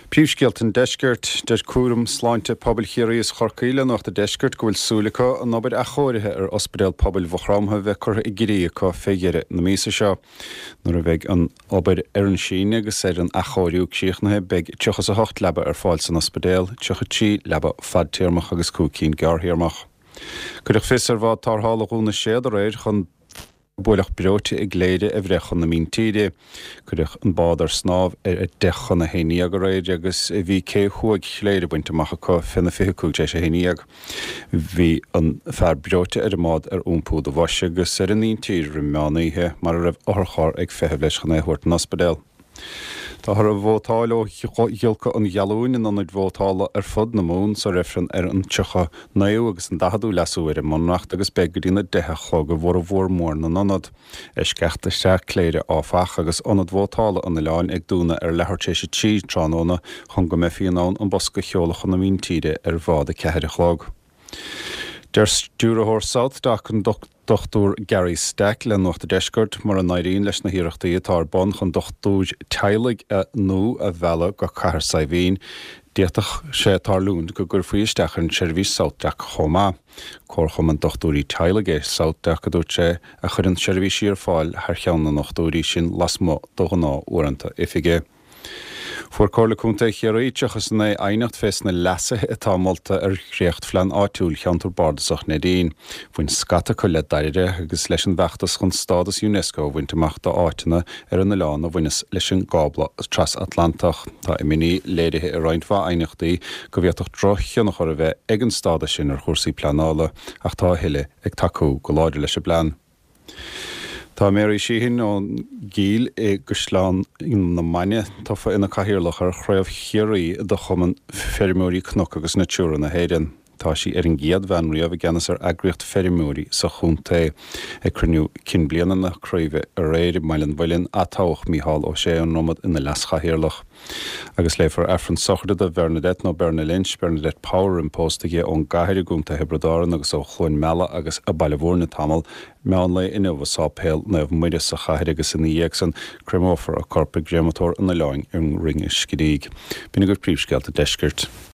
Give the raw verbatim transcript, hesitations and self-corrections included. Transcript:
Príomhscéaltain deisceart de cuaram sláinte pobail chéiríos Chorcaíle nach de deisceart go bhfuil súlacha an obair a chóirithe ar ospidéal pobail Bhochromtha bheith curtha i gcríocha féigeire na míosa seo. Nuair a bheith an obair ar an síne agus ar an achóiriú cíochnathe beag tuchas a hocht leba ar fáil san ospidéal, tucha tí leba fad tíormach agus cúcín gearthiarmach. Cuireadh fis ar bhád tarthála gúna séad a réir chun buailech breote ag léide a bhrechan na mín tíide, chuireadh an bád ar snáb ar a dechan na héníag a réid agus a bhí cé chuaig léide buinte macha có finna fiche cúg déis a héníag. Bhí an fear breote ar a mád ar úmpúd a bhaise agus ar an níon tíir rimeánaithe mar a raibh orchar ag feitheamh leis chun é thuirt an ospidéal. Tá thar a bhótáil ó dhiolcha an ghealúin in an bhótála ar fud na mún sa réifrean ar an tucha naú agus an dahadú lesú ar i mnacht agus be go dtína dethe chlog a bhór a bhór mór na nonad. Is ceachta sé cléire áfach agus anad bhótála an na leáin ag dúna ar lethirtéise tí tránóna chun go mefianán an bosca cheolalacha na mín tíide ar bhád a ceithre chlog. Der stúrathóir South dach an dochtúr Gary Stack le nuachta deisceart mar an éiríonn leis na hiireachtaí atá bon chun dochtúid teilig a nó a bhela go chathair saibhín déach sé tarlún go gur faoisteach an seirbhís South Dach chomá. Cór chum an dochtúirí teilig é South Dach go dúirt sé a chur an seirbhísí ar fáil thar cheann na nachtúirí sin lasmo dochaná uaireanta ifige. Fuair cóla cúnta chéiríteachas na ainacht fés na lasathe atá molta ar chréocht phlean áitiúil cheantar bardasach na daon. Bhain scata chu le daire agus leis an bheachtas chun stádas UNESCO bhainteach do áitina ar an na leán a bhaine leis an gábla tras Atlantach. Tá i miní léirithe ar roiinfá ainachtaí go bhíoach drochian nach chur a bheith ag an stáda sin ar chursaí pleanála ach tá huile ag taú go láidir leis a blean. Tá méirí síhin ón gíl é gosláán na maine tafa ina caihirirlach ar chraibh chéirí do chuman ferimúí cnoc agus na túra na héireann. Tá sí ar an giad bheanrí a bh genas ar agriocht ferimúí sa chúnta ag cruniú cin bliana na cruimheh ar réir mailen bhailinn atáach míhall ó sé an nomad ina laschahirirlach. Agus léifar Efran Sochda de Bernadette nó Berna Lynch, Bernadette Power in póstaige ón gaiir gúnta hebredáran agus ó chuin mela agus a bailhór na tamil meán le inmh sápéil na bh muide sa chair agus in dhéag san creimófar a corpa gréamatóir in na leáin ar ring is scidíg. Bína gur príomhscéalta deisceart.